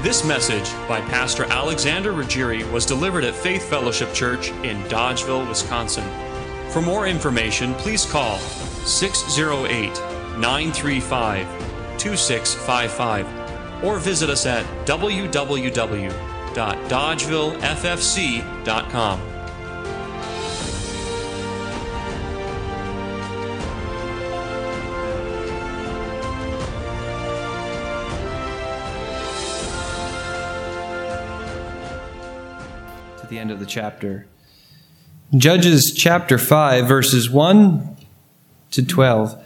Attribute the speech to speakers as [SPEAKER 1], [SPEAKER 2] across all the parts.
[SPEAKER 1] This message by Pastor Alexander Ruggieri was delivered at Faith Fellowship Church in Dodgeville, Wisconsin. For more information, please call 608-935-2655 or visit us at www.dodgevilleffc.com.
[SPEAKER 2] The end of the chapter. Judges chapter 5, verses 1 to 12.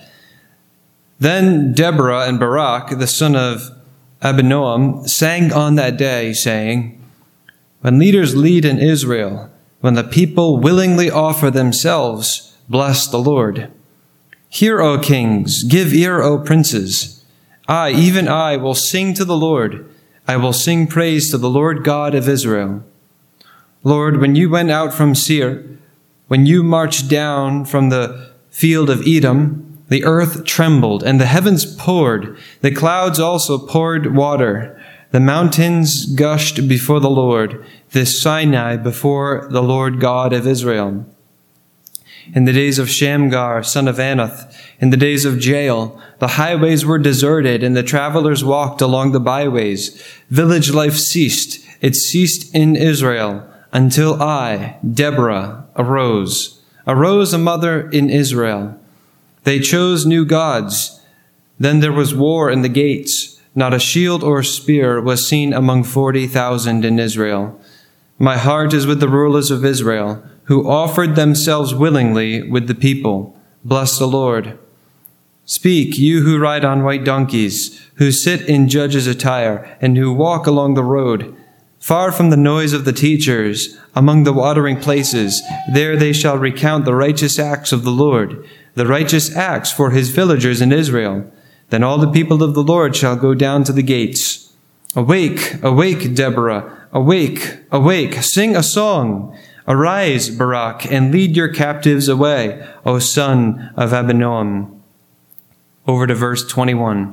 [SPEAKER 2] Then Deborah and Barak, the son of Abinoam, sang on that day, saying, When leaders lead in Israel, when the people willingly offer themselves, bless the Lord. Hear, O kings, give ear, O princes. I, even I, will sing to the Lord. I will sing praise to the Lord God of Israel. Lord, when you went out from Seir, when you marched down from the field of Edom, the earth trembled and the heavens poured. The clouds also poured water. The mountains gushed before the Lord, this Sinai before the Lord God of Israel. In the days of Shamgar, son of Anath, in the days of Jael, the highways were deserted and the travelers walked along the byways. Village life ceased. It ceased in Israel. Until I, Deborah, arose a mother in Israel. They chose new gods. Then there was war in the gates. Not a shield or spear was seen among 40,000 in Israel. My heart is with the rulers of Israel, who offered themselves willingly with the people. Bless the Lord. Speak, you who ride on white donkeys, who sit in judges' attire, and who walk along the road. Far from the noise of the teachers, among the watering places, there they shall recount the righteous acts of the Lord, the righteous acts for his villagers in Israel. Then all the people of the Lord shall go down to the gates. Awake, awake, Deborah, awake, awake, sing a song. Arise, Barak, and lead your captives away, O son of Abinoam. Over to verse 21.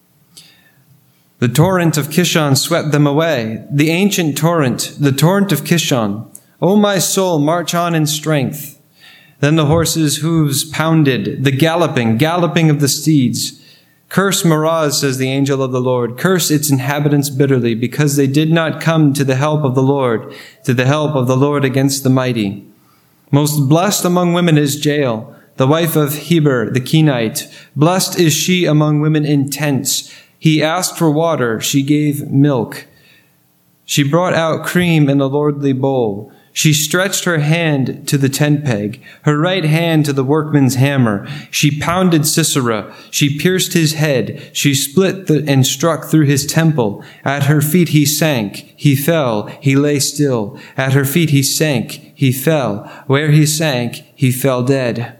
[SPEAKER 2] The torrent of Kishon swept them away, the ancient torrent, the torrent of Kishon. O my soul, march on in strength. Then the horses' hooves pounded, the galloping of the steeds. Curse Meroz, says the angel of the Lord. Curse its inhabitants bitterly, because they did not come to the help of the Lord, to the help of the Lord against the mighty. Most blessed among women is Jael, the wife of Heber the Kenite. Blessed is she among women in tents. He asked for water, she gave milk. She brought out cream in a lordly bowl. She stretched her hand to the tent peg, her right hand to the workman's hammer. She pounded Sisera. She pierced his head. She split and struck through his temple. At her feet he sank. He fell. He lay still. At her feet he sank. He fell. Where he sank, he fell dead.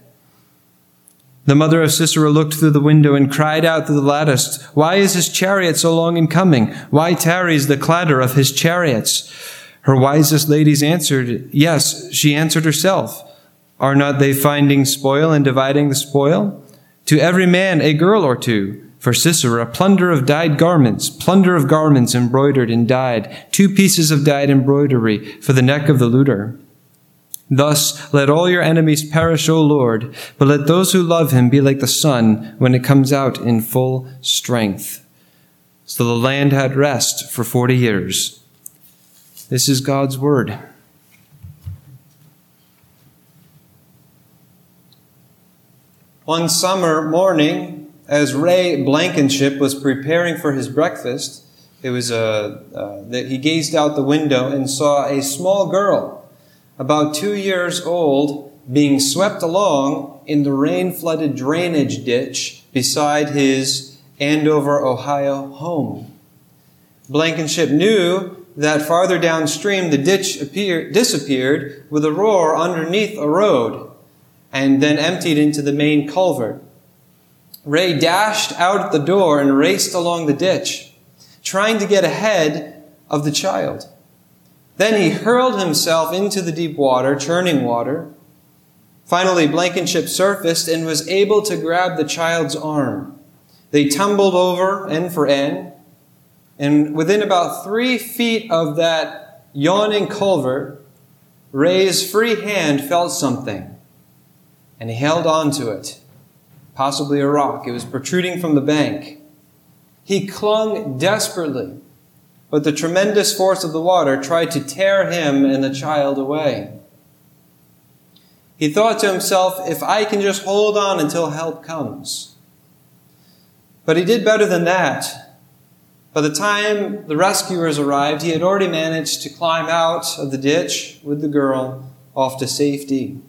[SPEAKER 2] The mother of Sisera looked through the window and cried out through the lattice, Why is his chariot so long in coming? Why tarries the clatter of his chariots? Her wisest ladies answered, Yes, she answered herself. Are not they finding spoil and dividing the spoil? To every man a girl or two. For Sisera, plunder of dyed garments, plunder of garments embroidered and dyed, 2 pieces of dyed embroidery for the neck of the looter. Thus, let all your enemies perish, O Lord, but let those who love him be like the sun when it comes out in full strength. So the land had rest for 40 years. This is God's word. One summer morning, as Ray Blankenship was preparing for his breakfast, that he gazed out the window and saw a small girl, about 2 years old, being swept along in the rain-flooded drainage ditch beside his Andover, Ohio home. Blankenship knew that farther downstream the ditch disappeared with a roar underneath a road and then emptied into the main culvert. Ray dashed out the door and raced along the ditch, trying to get ahead of the child. Then he hurled himself into the deep water, churning water. Finally, Blankenship surfaced and was able to grab the child's arm. They tumbled over end for end. And within about 3 feet of that yawning culvert, Ray's free hand felt something, and he held on to it, possibly a rock. It was protruding from the bank. He clung desperately, but the tremendous force of the water tried to tear him and the child away. He thought to himself, if I can just hold on until help comes. But he did better than that. By the time the rescuers arrived, he had already managed to climb out of the ditch with the girl off to safety.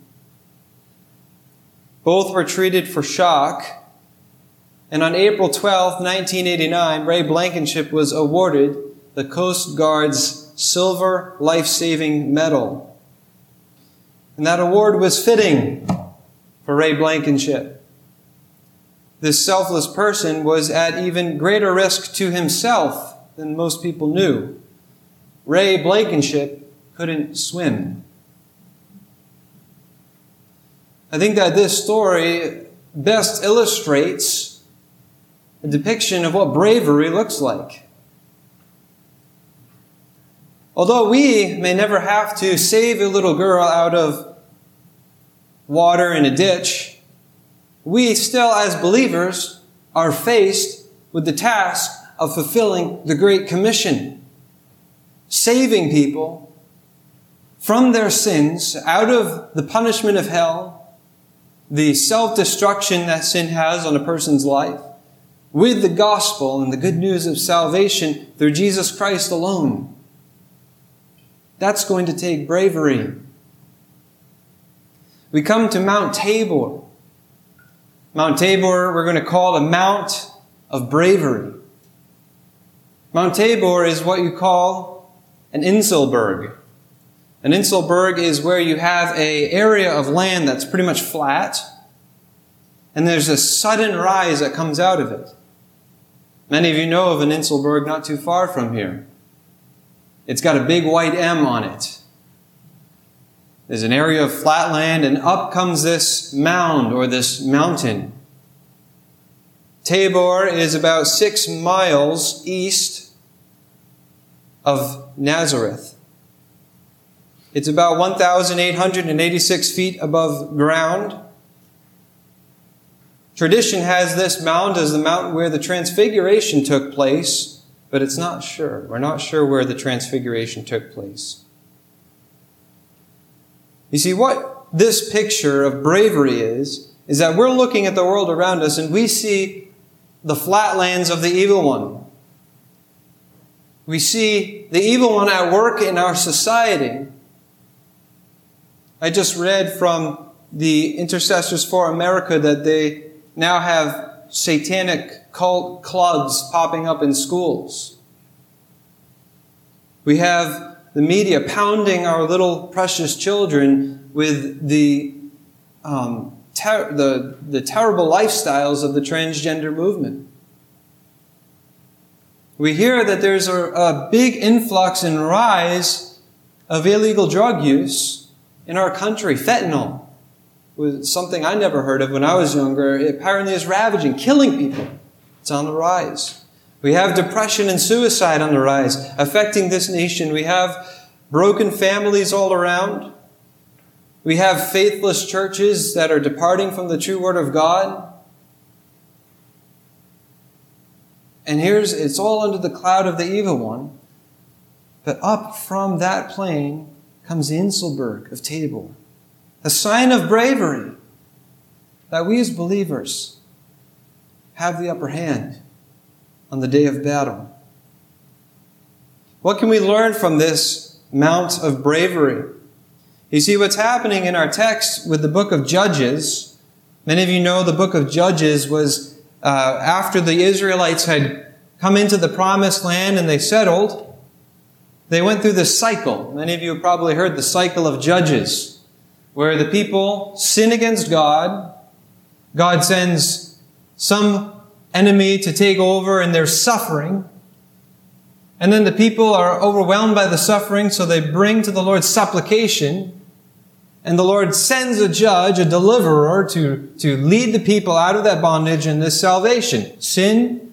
[SPEAKER 2] Both were treated for shock, and on April 12, 1989, Ray Blankenship was awarded the Coast Guard's Silver Life-Saving Medal. And that award was fitting for Ray Blankenship. This selfless person was at even greater risk to himself than most people knew. Ray Blankenship couldn't swim. I think that this story best illustrates a depiction of what bravery looks like. Although we may never have to save a little girl out of water in a ditch, we still, as believers, are faced with the task of fulfilling the Great Commission, saving people from their sins, out of the punishment of hell, the self-destruction that sin has on a person's life, with the gospel and the good news of salvation through Jesus Christ alone. That's going to take bravery. We come to Mount Tabor. Mount Tabor, we're going to call the Mount of Bravery. Mount Tabor is what you call an Inselberg. An Inselberg is where you have an area of land that's pretty much flat, and there's a sudden rise that comes out of it. Many of you know of an Inselberg not too far from here. It's got a big white M on it. There's an area of flat land, and up comes this mound or this mountain. Tabor is about 6 miles east of Nazareth. It's about 1,886 feet above ground. Tradition has this mound as the mountain where the Transfiguration took place, but it's not sure. We're not sure where the Transfiguration took place. You see, what this picture of bravery is that we're looking at the world around us and we see the flatlands of the evil one. We see the evil one at work in our society. I just read from the Intercessors for America that they now have satanic cult clubs popping up in schools. We have the media pounding our little precious children with the terrible lifestyles of the transgender movement. We hear that there's a big influx and rise of illegal drug use in our country. Fentanyl was something I never heard of when I was younger. It apparently is ravaging, killing people. It's on the rise. We have depression and suicide on the rise, affecting this nation. We have broken families all around. We have faithless churches that are departing from the true Word of God. And it's all under the cloud of the evil one. But up from that plain comes the Inselberg of Tabor, a sign of bravery that we as believers have the upper hand on the day of battle. What can we learn from this Mount of Bravery? You see, what's happening in our text with the book of Judges, many of you know the book of Judges was after the Israelites had come into the promised land and they settled, they went through this cycle. Many of you have probably heard the cycle of Judges, where the people sin against God. God sends some enemy to take over and there's suffering. And then the people are overwhelmed by the suffering, so they bring to the Lord supplication. And the Lord sends a judge, a deliverer, to lead the people out of that bondage and this salvation. Sin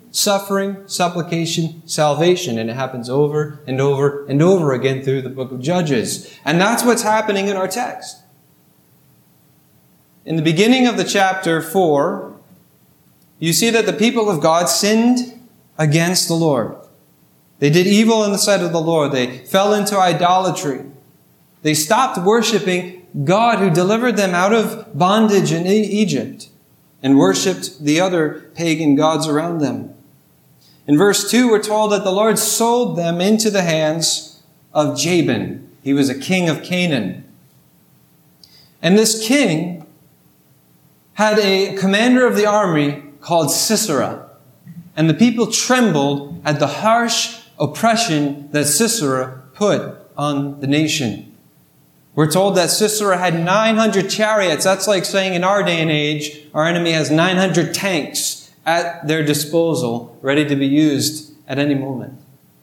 [SPEAKER 2] suffering, supplication, salvation. And it happens over and over and over again through the book of Judges. And that's what's happening in our text. In the beginning of the chapter 4, you see that the people of God sinned against the Lord. They did evil in the sight of the Lord. They fell into idolatry. They stopped worshiping God who delivered them out of bondage in Egypt and worshipped the other pagan gods around them. In verse 2, we're told that the Lord sold them into the hands of Jabin. He was a king of Canaan. And this king had a commander of the army called Sisera. And the people trembled at the harsh oppression that Sisera put on the nation. We're told that Sisera had 900 chariots. That's like saying in our day and age, our enemy has 900 tanks at their disposal, ready to be used at any moment.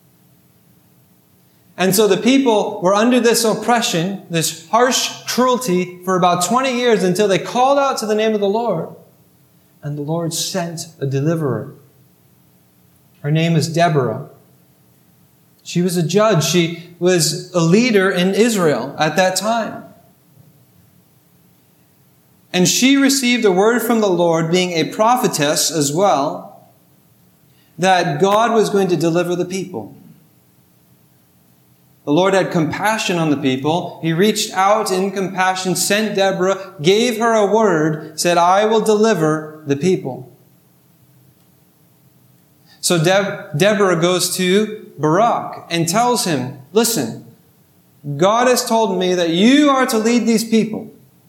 [SPEAKER 2] And so the people were under this oppression, this harsh cruelty for about 20 years until they called out to the name of the Lord. And the Lord sent a deliverer. Her name is Deborah. She was a judge. She was a leader in Israel at that time. And she received a word from the Lord, being a prophetess as well, that God was going to deliver the people. The Lord had compassion on the people. He reached out in compassion, sent Deborah, gave her a word, said, I will deliver the people. So Deborah goes to Barak and tells him, listen, God has told me that you are to lead these people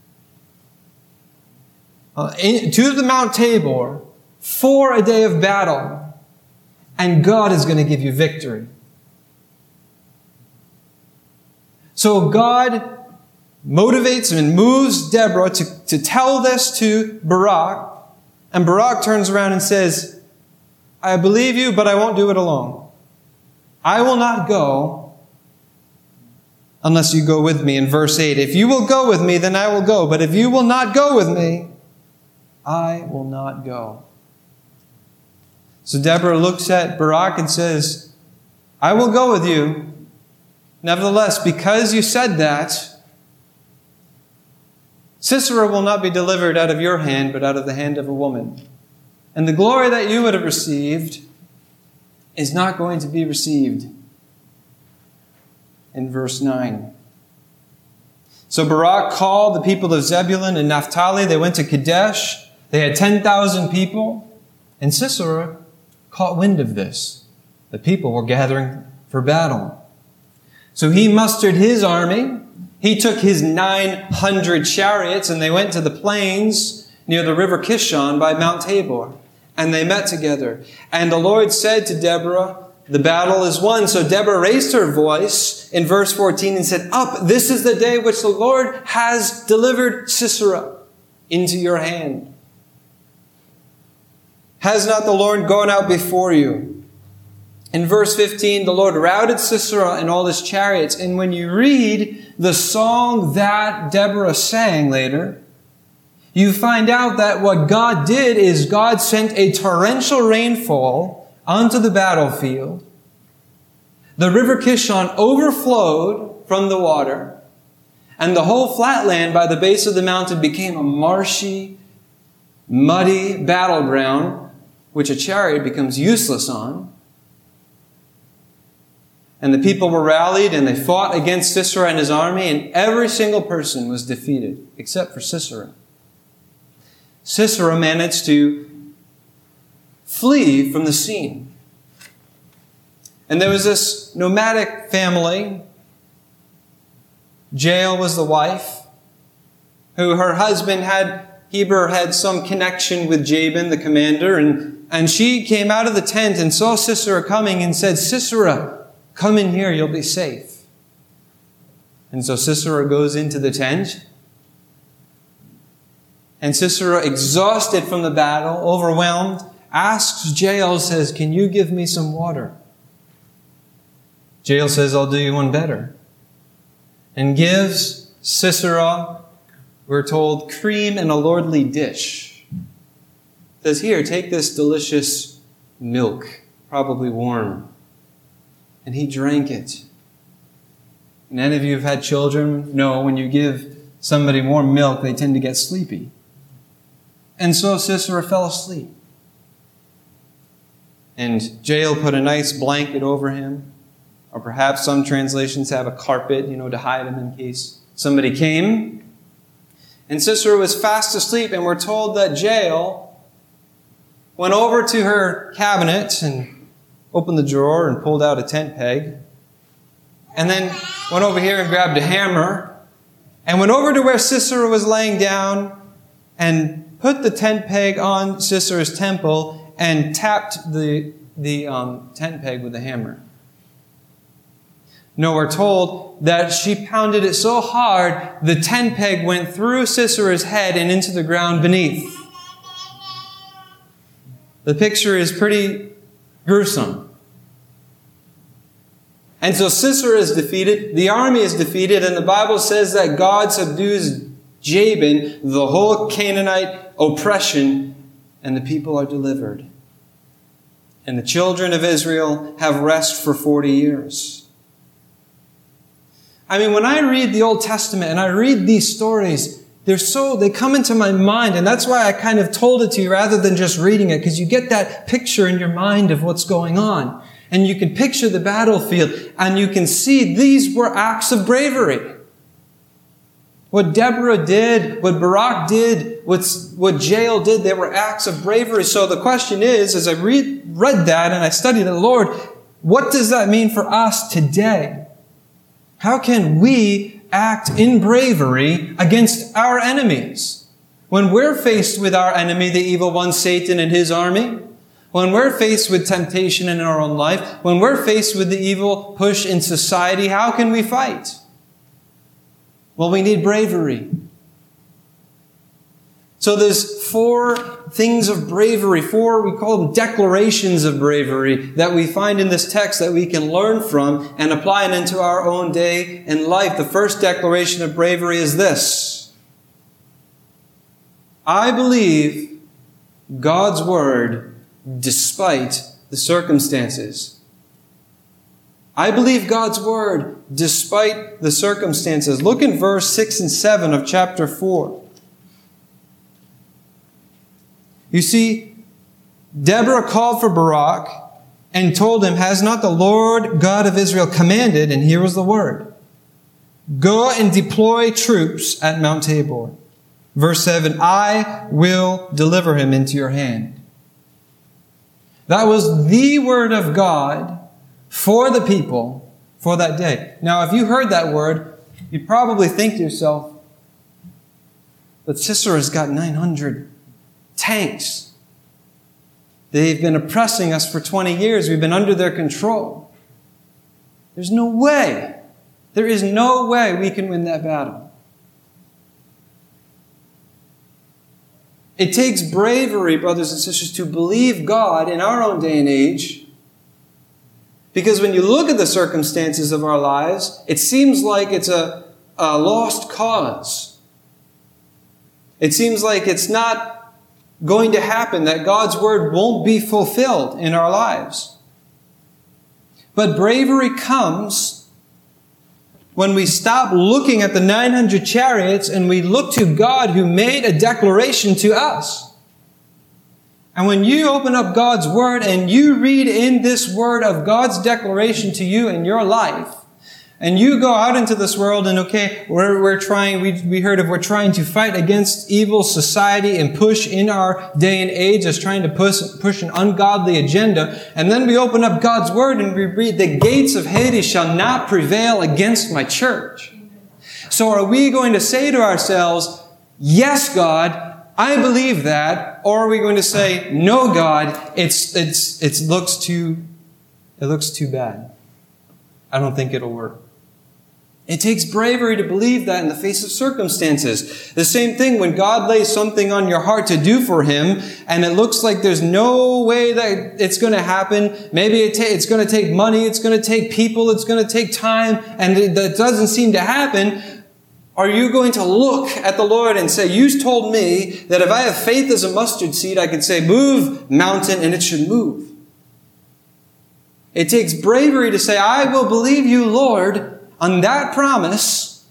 [SPEAKER 2] to the Mount Tabor for a day of battle, and God is going to give you victory. So God motivates and moves Deborah to tell this to Barak. And Barak turns around and says, I believe you, but I won't do it alone. I will not go unless you go with me. In verse 8, if you will go with me, then I will go. But if you will not go with me, I will not go. So Deborah looks at Barak and says, I will go with you. Nevertheless, because you said that, Sisera will not be delivered out of your hand, but out of the hand of a woman. And the glory that you would have received is not going to be received. In verse 9. So Barak called the people of Zebulun and Naphtali. They went to Kadesh. They had 10,000 people. And Sisera caught wind of this. The people were gathering for battle. So he mustered his army. He took his 900 chariots and they went to the plains near the river Kishon by Mount Tabor. And they met together. And the Lord said to Deborah, the battle is won. So Deborah raised her voice in verse 14 and said, up, this is the day which the Lord has delivered Sisera into your hand. Has not the Lord gone out before you? In verse 15, the Lord routed Sisera and all his chariots. And when you read the song that Deborah sang later, you find out that what God did is God sent a torrential rainfall onto the battlefield. The river Kishon overflowed from the water, and the whole flatland by the base of the mountain became a marshy, muddy battleground, which a chariot becomes useless on. And the people were rallied and they fought against Sisera and his army, and every single person was defeated except for Sisera. Sisera managed to flee from the scene. And there was this nomadic family. Jael was the wife, who her husband Heber had some connection with Jabin, the commander, and she came out of the tent and saw Sisera coming and said, Sisera, come in here, you'll be safe. And so Sisera goes into the tent. And Sisera, exhausted from the battle, overwhelmed, asks Jael, says, can you give me some water? Jael says, I'll do you one better. And gives Sisera, we're told, cream in a lordly dish. Says, here, take this delicious milk, probably warm. And he drank it. And any of you who've had children know when you give somebody warm milk, they tend to get sleepy. And so Sisera fell asleep. And Jael put a nice blanket over him. Or perhaps some translations have a carpet, to hide him in case somebody came. And Sisera was fast asleep, and we're told that Jael went over to her cabinet and opened the drawer and pulled out a tent peg. And then went over here and grabbed a hammer and went over to where Sisera was laying down and put the tent peg on Sisera's temple and tapped the tent peg with a hammer. No, we're told that she pounded it so hard, the tent peg went through Sisera's head and into the ground beneath. The picture is pretty gruesome. And so Sisera is defeated, the army is defeated, and the Bible says that God subdues Jabin, the whole Canaanite oppression, and the people are delivered. And the children of Israel have rest for 40 years. I mean, when I read the Old Testament and I read these stories, they come into my mind, and that's why I kind of told it to you rather than just reading it, because you get that picture in your mind of what's going on. And you can picture the battlefield, and you can see these were acts of bravery. What Deborah did, what Barak did, what Jael did, they were acts of bravery. So the question is, as I read that and I studied it, Lord, what does that mean for us today? How can we act in bravery against our enemies? When we're faced with our enemy, the evil one, Satan and his army, when we're faced with temptation in our own life, when we're faced with the evil push in society, how can we fight? Well, we need bravery. So there's 4 things of bravery, 4, we call them declarations of bravery, that we find in this text that we can learn from and apply it into our own day and life. The first declaration of bravery is this: I believe God's word despite the circumstances. I believe God's word despite the circumstances. Look in verse 6 and 7 of chapter 4. You see, Deborah called for Barak and told him, has not the Lord God of Israel commanded, and here was the word, go and deploy troops at Mount Tabor. Verse 7, I will deliver him into your hand. That was the word of God for the people for that day. Now, if you heard that word, you'd probably think to yourself, but Sisera's got 900 tanks. They've been oppressing us for 20 years. We've been under their control. There's no way. There is no way we can win that battle. It takes bravery, brothers and sisters, to believe God in our own day and age. Because when you look at the circumstances of our lives, it seems like it's a lost cause. It seems like it's not going to happen, that God's word won't be fulfilled in our lives. But bravery comes when we stop looking at the 900 chariots and we look to God who made a declaration to us. And when you open up God's word and you read in this word of God's declaration to you in your life, and you go out into this world and we're trying to fight against evil society and push in our day and age as trying to push an ungodly agenda. And then we open up God's word and we read, the gates of Hades shall not prevail against my church. So are we going to say to ourselves, yes, God, I believe that, or are we going to say, no, God, it looks too bad. I don't think it'll work. It takes bravery to believe that in the face of circumstances. The same thing when God lays something on your heart to do for Him, and it looks like there's no way that it's going to happen. Maybe it's going to take money, it's going to take people, it's going to take time, and that doesn't seem to happen. Are you going to look at the Lord and say, you told me that if I have faith as a mustard seed, I could say, move, mountain, and it should move? It takes bravery to say, I will believe you, Lord, on that promise,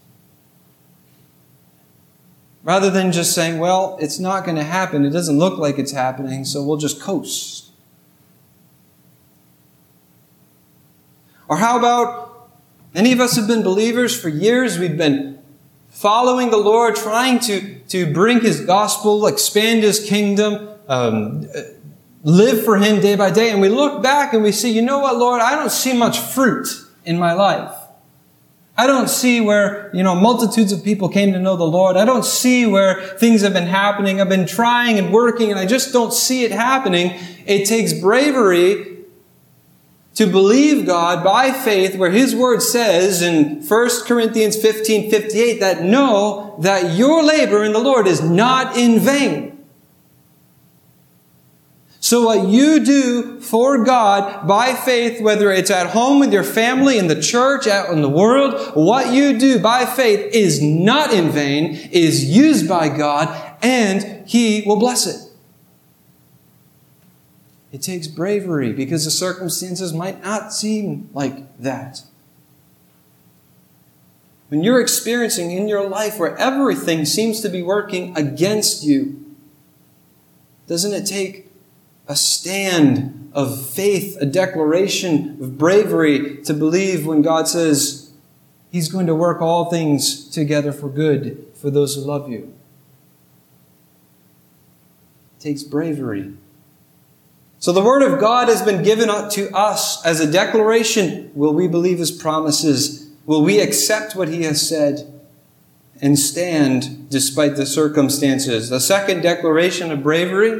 [SPEAKER 2] rather than just saying, well, it's not going to happen. It doesn't look like it's happening, so we'll just coast. Or how about many of us have been believers for years. We've been following the Lord, trying to bring His gospel, expand His kingdom, live for Him day by day. And we look back and we see, you know what, Lord, I don't see much fruit in my life. I don't see where, multitudes of people came to know the Lord. I don't see where things have been happening. I've been trying and working and I just don't see it happening. It takes bravery to believe God by faith, where His Word says in 1 Corinthians 15:58 that know that your labor in the Lord is not in vain. So what you do for God by faith, whether it's at home with your family, in the church, out in the world, what you do by faith is not in vain, is used by God, and He will bless it. It takes bravery because the circumstances might not seem like that. When you're experiencing in your life where everything seems to be working against you, doesn't it take a stand of faith, a declaration of bravery to believe when God says He's going to work all things together for good for those who love you? It takes bravery. So the Word of God has been given to us as a declaration. Will we believe His promises? Will we accept what He has said and stand despite the circumstances? The second declaration of bravery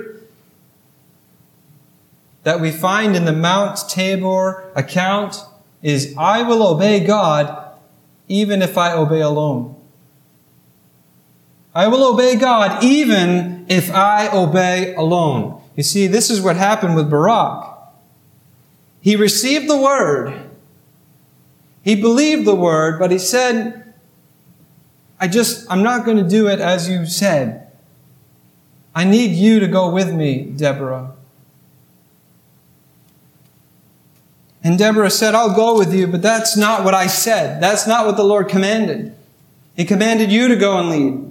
[SPEAKER 2] that we find in the Mount Tabor account is, I will obey God even if I obey alone. I will obey God even if I obey alone. You see, this is what happened with Barak. He received the word. He believed the word, but he said, I'm not going to do it as you said. I need you to go with me, Deborah. And Deborah said, I'll go with you, but that's not what I said. That's not what the Lord commanded. He commanded you to go and lead.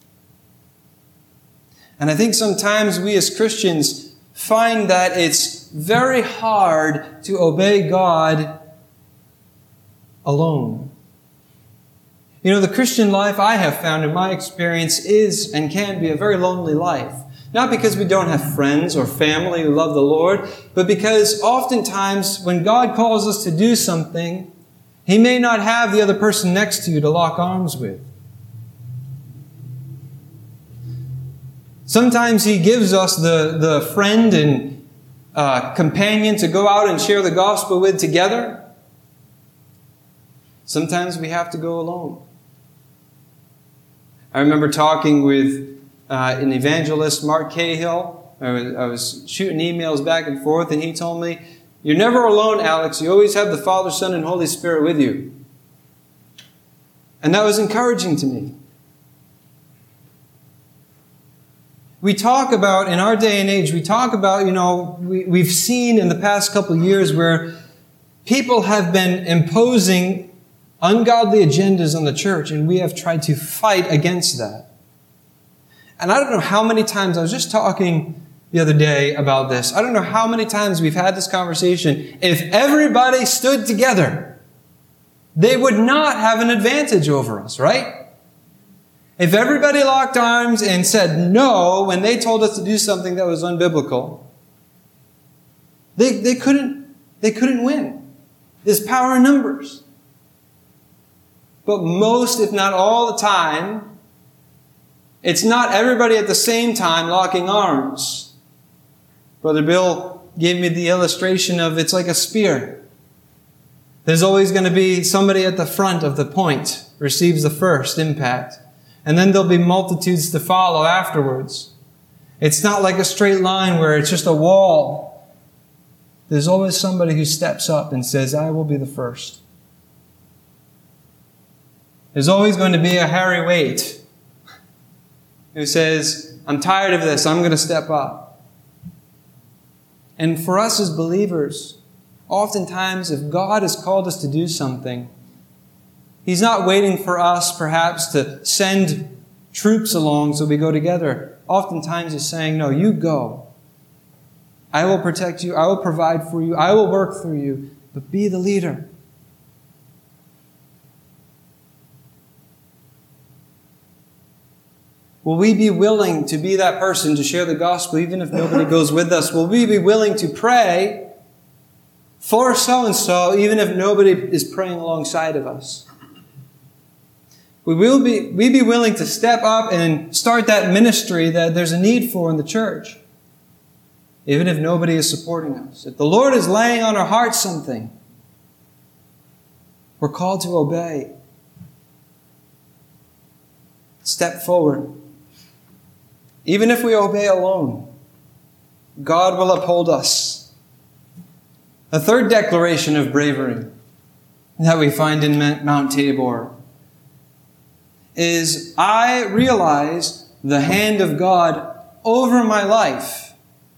[SPEAKER 2] And I think sometimes we as Christians find that it's very hard to obey God alone. The Christian life I have found in my experience is and can be a very lonely life. Not because we don't have friends or family who love the Lord, but because oftentimes when God calls us to do something, He may not have the other person next to you to lock arms with. Sometimes He gives us the friend and companion to go out and share the gospel with together. Sometimes we have to go alone. I remember talking with an evangelist, Mark Cahill. I was shooting emails back and forth, and he told me, you're never alone, Alex. You always have the Father, Son, and Holy Spirit with you. And that was encouraging to me. We talk about, in our day and age, we've seen in the past couple of years where people have been imposing ungodly agendas on the church, and we have tried to fight against that. And I don't know how many times, I was just talking the other day about this, I don't know how many times we've had this conversation. If everybody stood together, they would not have an advantage over us, right? If everybody locked arms and said no when they told us to do something that was unbiblical, they couldn't win. There's power in numbers. But most, if not all the time, it's not everybody at the same time locking arms. Brother Bill gave me the illustration of it's like a spear. There's always going to be somebody at the front of the point, receives the first impact. And then there'll be multitudes to follow afterwards. It's not like a straight line where it's just a wall. There's always somebody who steps up and says, I will be the first. There's always going to be a Harry Waite who says, I'm tired of this, I'm going to step up. And for us as believers, oftentimes if God has called us to do something, He's not waiting for us perhaps to send troops along so we go together. Oftentimes He's saying, no, you go. I will protect you. I will provide for you. I will work through you. But be the leader. Will we be willing to be that person to share the gospel even if nobody goes with us? Will we be willing to pray for so-and-so even if nobody is praying alongside of us? Will we be willing to step up and start that ministry that there's a need for in the church? Even if nobody is supporting us. If the Lord is laying on our hearts something, we're called to obey. Step forward. Even if we obey alone, God will uphold us. A third declaration of bravery that we find in Mount Tabor is, I realize the hand of God over my life.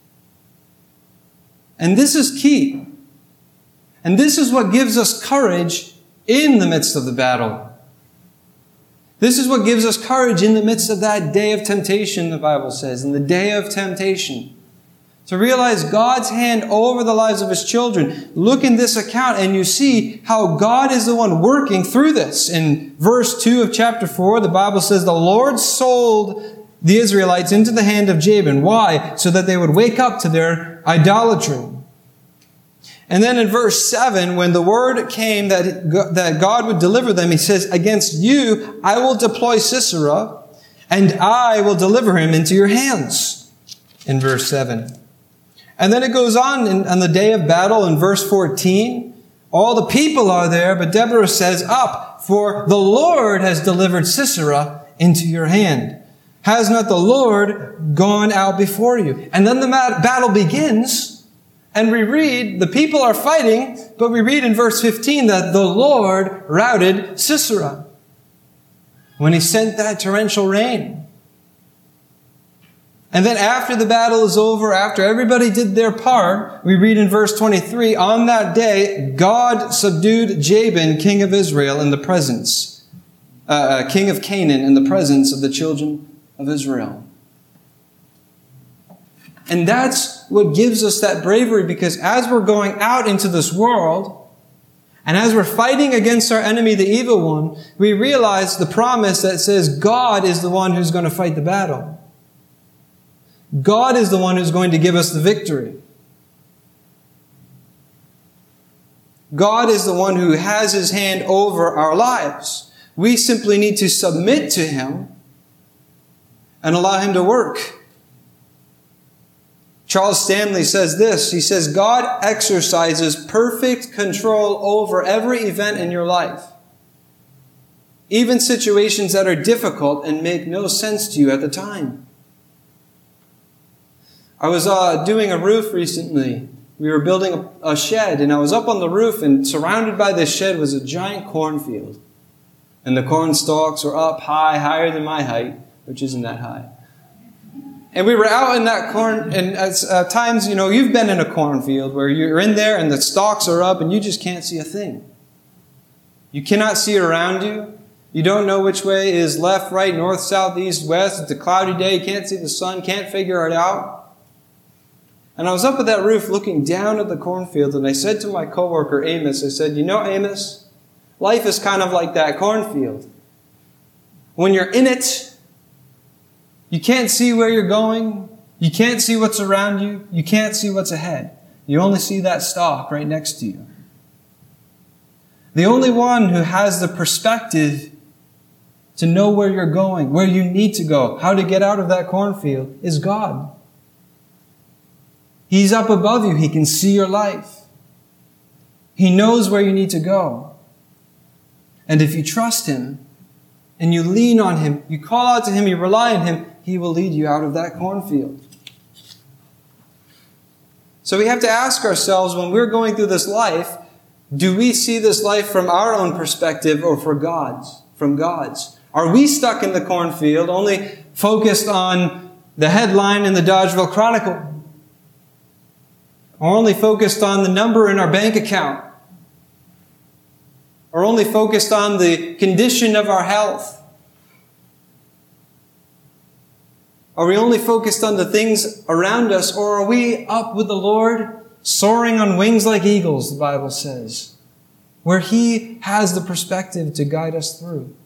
[SPEAKER 2] And this is key. And this is what gives us courage in the midst of the battle. This is what gives us courage in the midst of that day of temptation, the Bible says, in the day of temptation. To realize God's hand over the lives of His children. Look in this account and you see how God is the one working through this. In verse 2 of chapter 4, the Bible says, the Lord sold the Israelites into the hand of Jabin. Why? So that they would wake up to their idolatry. And then in verse 7, when the word came that God would deliver them, He says, against you I will deploy Sisera, and I will deliver him into your hands. In verse 7. And then it goes on the day of battle in verse 14. All the people are there, but Deborah says, up, for the Lord has delivered Sisera into your hand. Has not the Lord gone out before you? And then the battle begins. And we read, the people are fighting, but we read in verse 15 that the Lord routed Sisera when He sent that torrential rain. And then after the battle is over, after everybody did their part, we read in verse 23, on that day, God subdued Jabin, king of Israel, in the presence, king of Canaan, in the presence of the children of Israel. And that's what gives us that bravery, because as we're going out into this world, and as we're fighting against our enemy, the evil one, we realize the promise that says God is the one who's going to fight the battle. God is the one who's going to give us the victory. God is the one who has His hand over our lives. We simply need to submit to Him and allow Him to work. Charles Stanley says this. He says, God exercises perfect control over every event in your life. Even situations that are difficult and make no sense to you at the time. I was doing a roof recently. We were building a shed, and I was up on the roof, and surrounded by this shed was a giant cornfield. And the corn stalks were up high, higher than my height, which isn't that high. And we were out in that corn, and at times, you've been in a cornfield where you're in there and the stalks are up and you just can't see a thing. You cannot see around you. You don't know which way is left, right, north, south, east, west. It's a cloudy day. You can't see the sun, can't figure it out. And I was up at that roof looking down at the cornfield, and I said to my coworker, Amos, I said, Amos, life is kind of like that cornfield. When you're in it, you can't see where you're going. You can't see what's around you. You can't see what's ahead. You only see that stalk right next to you. The only one who has the perspective to know where you're going, where you need to go, how to get out of that cornfield is God. He's up above you. He can see your life. He knows where you need to go. And if you trust Him and you lean on Him, you call out to Him, you rely on Him, He will lead you out of that cornfield. So we have to ask ourselves, when we're going through this life, do we see this life from our own perspective or from God's? Are we stuck in the cornfield, only focused on the headline in the Dodgeville Chronicle? or only focused on the number in our bank account, or only focused on the condition of our health? Are we only focused on the things around us, or are we up with the Lord, soaring on wings like eagles, the Bible says, where He has the perspective to guide us through?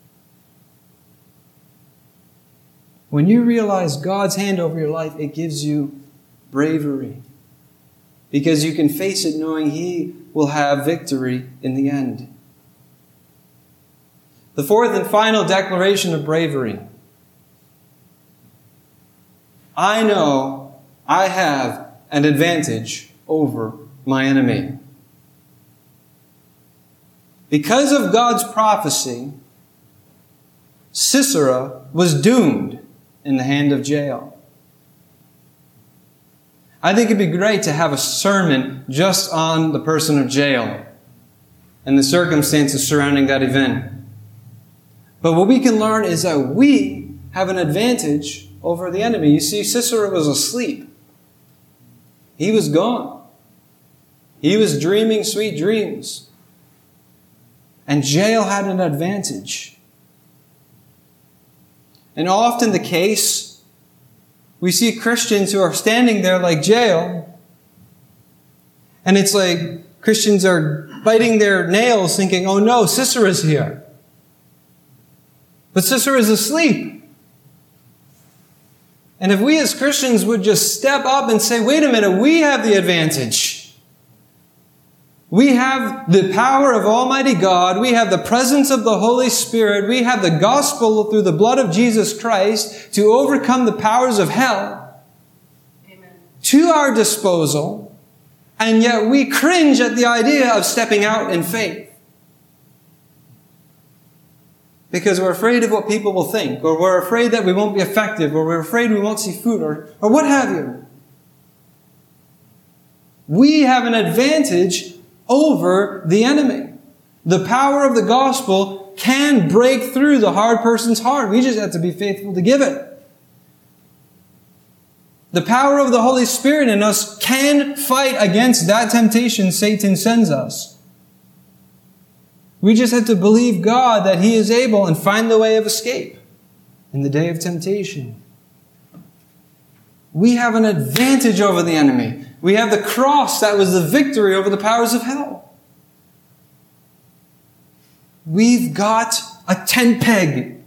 [SPEAKER 2] When you realize God's hand over your life, it gives you bravery, because you can face it knowing He will have victory in the end. The fourth and final declaration of bravery: I know I have an advantage over my enemy. Because of God's prophecy, Sisera was doomed in the hand of Jael. I think it'd be great to have a sermon just on the person of Jael and the circumstances surrounding that event. But what we can learn is that we have an advantage over the enemy. You see, Sisera was asleep. He was gone. He was dreaming sweet dreams. And Jael had an advantage. And often the case, we see Christians who are standing there like Jael, and it's like Christians are biting their nails thinking, oh no, Sisera's here. But Sisera is asleep. And if we as Christians would just step up and say, wait a minute, we have the advantage. We have the power of Almighty God. We have the presence of the Holy Spirit. We have the gospel through the blood of Jesus Christ to overcome the powers of hell. Amen. To our disposal. And yet we cringe at the idea of stepping out in faith. Because we're afraid of what people will think, or we're afraid that we won't be effective, or we're afraid we won't see fruit, or what have you. We have an advantage over the enemy. The power of the gospel can break through the hard person's heart. We just have to be faithful to give it. The power of the Holy Spirit in us can fight against that temptation Satan sends us. We just have to believe God that He is able and find the way of escape in the day of temptation. We have an advantage over the enemy. We have the cross that was the victory over the powers of hell. We've got a tent peg.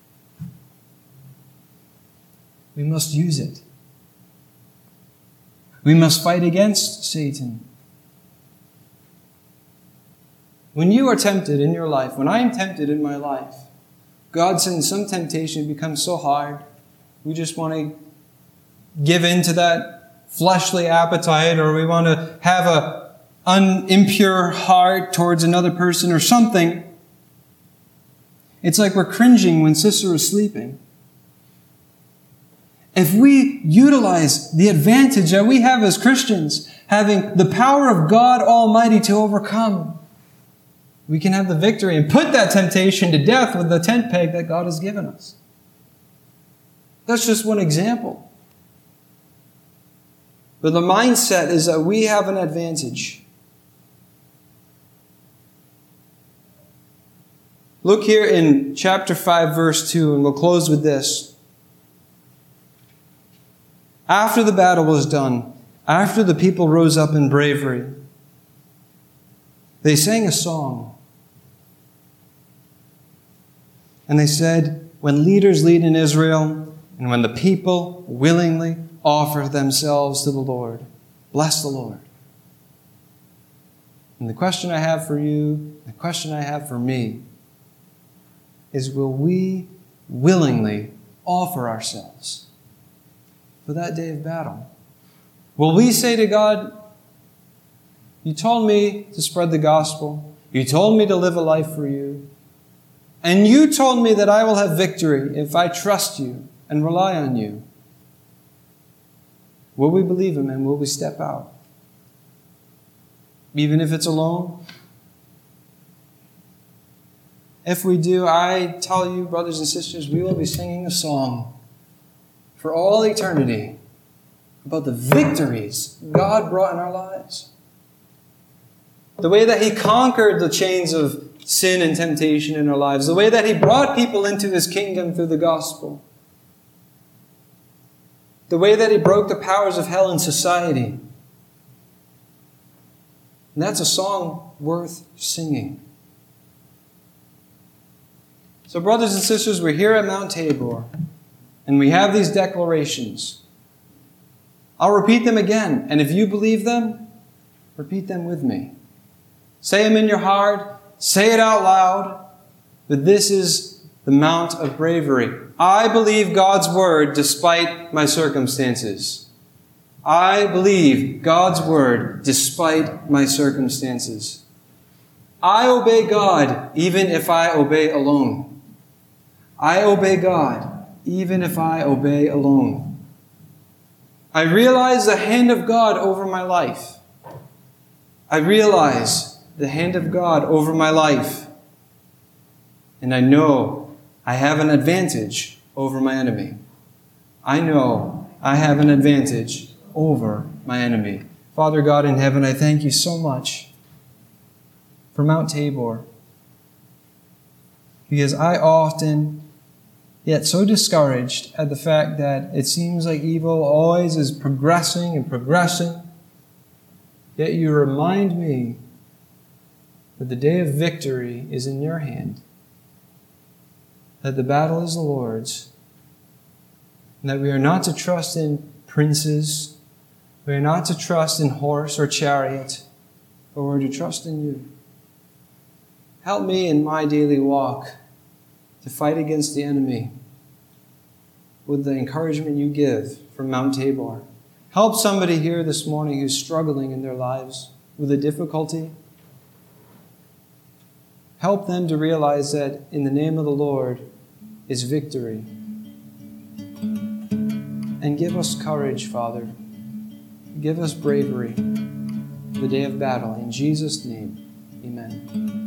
[SPEAKER 2] We must use it. We must fight against Satan. When you are tempted in your life, when I am tempted in my life, God sends some temptation, it becomes so hard. We just want to give in to that fleshly appetite, or we want to have an impure heart towards another person or something. It's like we're cringing when Sisera is sleeping. If we utilize the advantage that we have as Christians, having the power of God Almighty to overcome, we can have the victory and put that temptation to death with the tent peg that God has given us. That's just one example. But the mindset is that we have an advantage. Look here in chapter 5, verse 2, and we'll close with this. After the battle was done, after the people rose up in bravery, they sang a song. And they said, when leaders lead in Israel, and when the people willingly offer themselves to the Lord, bless the Lord. And the question I have for you, the question I have for me, is will we willingly offer ourselves for that day of battle? Will we say to God, you told me to spread the gospel. You told me to live a life for you. And you told me that I will have victory if I trust you and rely on you. Will we believe Him and will we step out? Even if it's alone? If we do, I tell you, brothers and sisters, we will be singing a song for all eternity about the victories God brought in our lives. The way that He conquered the chains of sin and temptation in our lives. The way that He brought people into His kingdom through the gospel. The way that He broke the powers of hell in society. And that's a song worth singing. So brothers and sisters, we're here at Mount Tabor, and we have these declarations. I'll repeat them again, and if you believe them, repeat them with me. Say them in your heart, say it out loud, but this is the mount of bravery. I believe God's word despite my circumstances. I believe God's word despite my circumstances. I obey God even if I obey alone. I obey God even if I obey alone. I realize the hand of God over my life. I realize the hand of God over my life. And I know I have an advantage over my enemy. I know I have an advantage over my enemy. Father God in heaven, I thank you so much for Mount Tabor. Because I often get so discouraged at the fact that it seems like evil always is progressing and progressing. Yet you remind me that the day of victory is in your hand. That the battle is the Lord's. And that we are not to trust in princes. We are not to trust in horse or chariot. But we're to trust in you. Help me in my daily walk to fight against the enemy with the encouragement you give from Mount Tabor. Help somebody here this morning who's struggling in their lives with a difficulty. Help them to realize that in the name of the Lord is victory. And give us courage, Father. Give us bravery for the day of battle. In Jesus' name, amen.